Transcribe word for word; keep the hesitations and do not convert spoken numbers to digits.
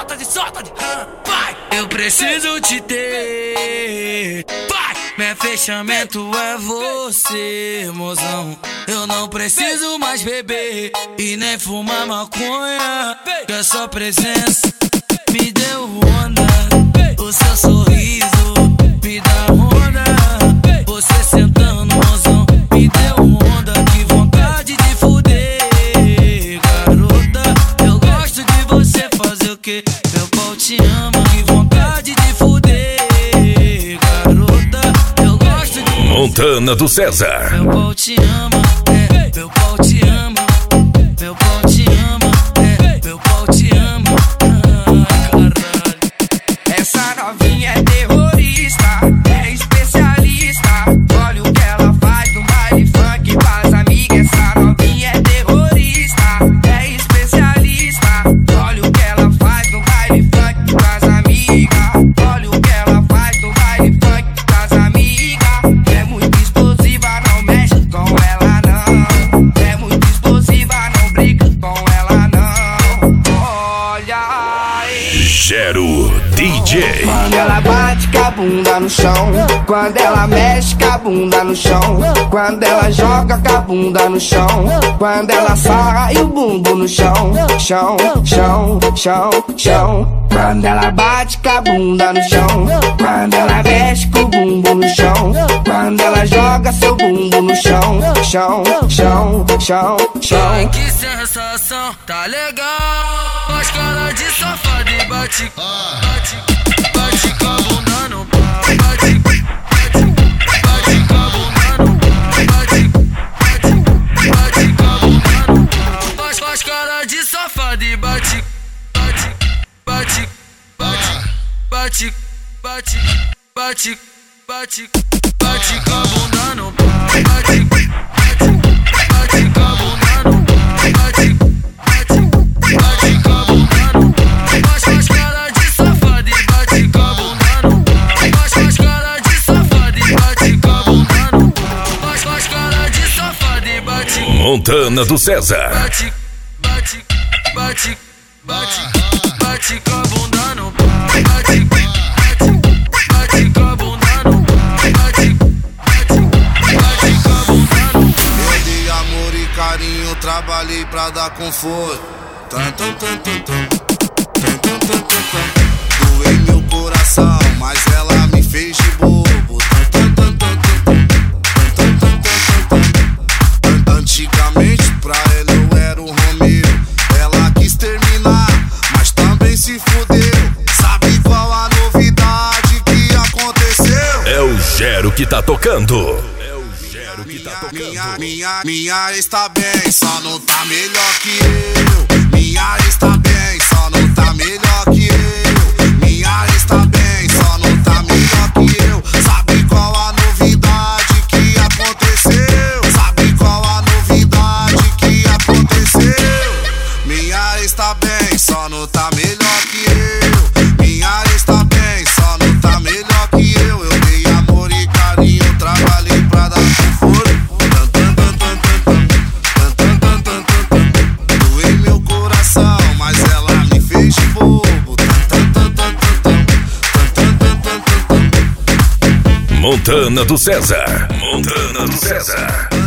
solta-te, solta-te, vai! Eu preciso te ter, vai! Meu fechamento é você, mozão. Eu não preciso mais beber e nem fumar maconha, que a sua presença me deu onda. O seu sorriso me dá onda. Você sentando, mozão, me deu onda. Que vontade de fuder, garota. Eu gosto de você fazer o que? Meu pau te ama. Que vontade de fuder, garota. Eu gosto de Montana do César. Meu pau te ama, é, meu pau te ama. Meu pau te ama, é, meu pau te ama. Ai, caralho. Essa novinha é terrorista, é especialista. Olha o que ela faz no baile funk com as amigas. Essa novinha é terrorista, é especialista. Olha o que ela faz no baile funk com as amigas. Olha o que ela faz no baile funk com as amigas. É muito explosiva, não mexe com ela não. É muito explosiva, não brinca com ela não. Olha aí. Gero D J. Quando ela bate com a bunda no chão, quando ela mexe com a bunda no chão, quando ela joga com a bunda no chão, quando ela sarra e o bumbum no chão, chão, chão, chão, chão. Quando ela bate com a bunda no chão, quando ela mexe com o bumbum no chão, quando ela joga seu bumbum no chão, chão, chão, chão, chão. Ai, que sensação, tá legal. As caras de safado e bate, bate, bate com a bunda no pau. Bate, bate, bate com a bunda no pau. Bate, bate, bate com a bunda no pau. As, as caras de safado e bate, bate, bate, bate, bate, bate, bate, bate, bate com a bunda no pau. Bate, bate, bate com a bunda no pau. Bate, bate, bate com a bunda no pau. Faz, faz cara de safado e bate com a bunda no pau. Faz, faz cara de safado e bate com a bunda no pau. Faz, faz cara de safado e bate. Montana do César. Bate, bate, bate, bate, bate com a bunda no pau. Bate, bate, bate com a bunda no pau. Bate, bate, bate com a bunda no pau. Eu dei amor e carinho, trabalhei pra dar conforto. Tum, tum, tum, tum, tum. Tum, tum, tum, tum, tum. Doei meu coração, mas ela me fez de bobo. Tum, tum, tum, tum, tum, tum. Tum, tum, tum, tum, tum, tum. Antigamente pra ela eu era o Romeu. Ela quis terminar, mas também se fudeu. Sabe qual a novidade que aconteceu? É o Gero que tá tocando. É o Gero que tá tocando. Minha, minha, minha está bem, só não tá melhor que eu. Minha está bem, só não tá melhor que eu. Minha está bem, só não tá melhor que eu. Sabe qual a novidade que aconteceu? Sabe qual a novidade que aconteceu? Minha está bem, só não tá melhor que eu. Minha está bem, só não tá melhor que eu. Eu dei amor e carinho, trabalhei pra dar conforto. Doei meu coração, mas ela me fez de bobo. Montana do César. Montana do César.